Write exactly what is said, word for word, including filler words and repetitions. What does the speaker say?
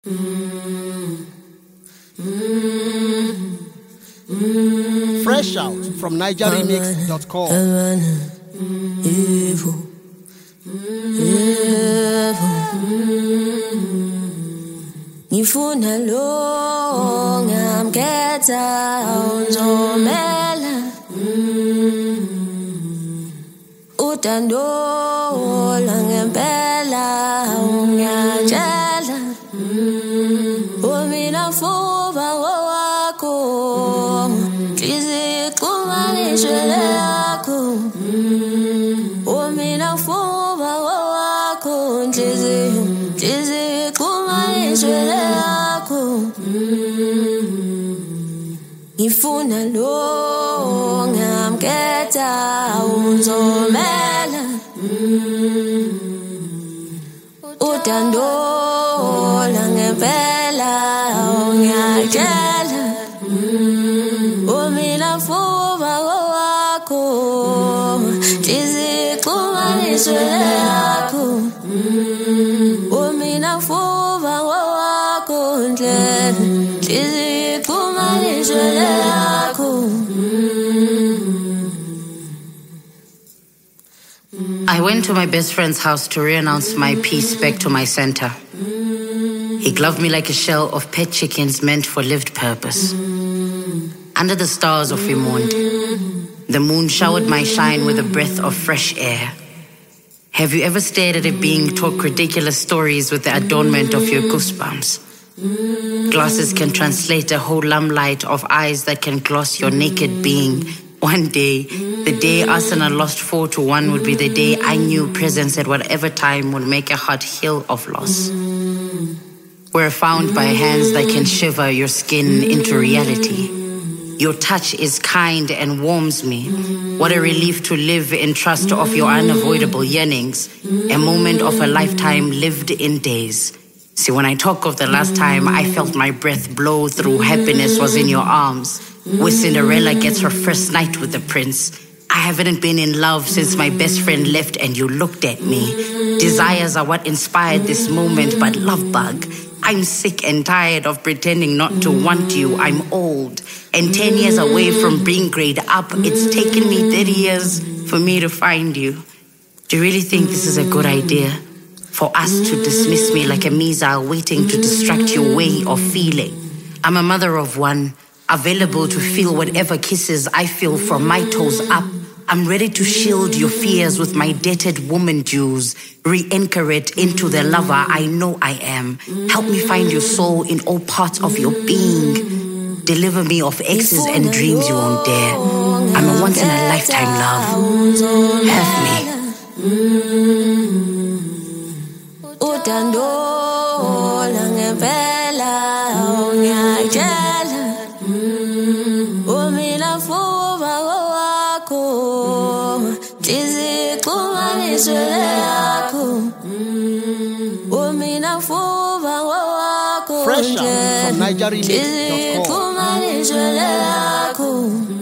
Fresh out from niger remix dot com. Ngifuna lo ngamkhetha uzomela utando la ngempela ungiyatshela umina fuba wakho ngizixhumanise lakho umina fuba wakho ngizixhumanise lakho ngifuna lo ngamkhetha uzomela utando la ngempela ungiyatshela umina fuba wakho ngizixhumanise lakho umina fuba wakho ngizixhumanise lakho. I went to my best friend's house to re-announce my peace back to my center. He gloved me like a shell of pet chickens meant for lived purpose. Under the stars of we mourned. The moon showered my shine with a breath of fresh air. Have you ever stared at a being talk ridiculous stories with the adornment of your goosebumps? Glasses can translate a whole limelight of eyes that can gloss your naked being. One day, the day Arsenal lost four to one would be the day I knew presence at whatever time would make a heart heal of loss. We're found by hands that can shiver your skin into reality. Your touch is kind and warms me. What a relief to live in trust of your unavoidable yearnings. A moment of a lifetime lived in days. See, when I talk of the last time I felt my breath blow through happiness was in your arms. Where Cinderella gets her first night with the prince. I haven't been in love since my best friend left and you looked at me. Desires are what inspired this moment, but love bug. I'm sick and tired of pretending not to want you. I'm old and ten years away from being grade up. It's taken me thirty years for me to find you. Do you really think this is a good idea? For us to dismiss me like a missile waiting to distract your way of feeling? I'm a mother of one, available to feel whatever kisses I feel from my toes up. I'm ready to shield your fears with my dated woman jewels, re-anchor it into the lover I know I am. Help me find your soul in all parts of your being. Deliver me of exes and dreams you won't dare. I'm a once-in-a-lifetime love. Have me. Utando la ngempela ungiyatshela umina fuba wakho ngizixhumanise lakho umina fuba wakho Fresh out from niger remix dot com. ngizixhumanise lakho.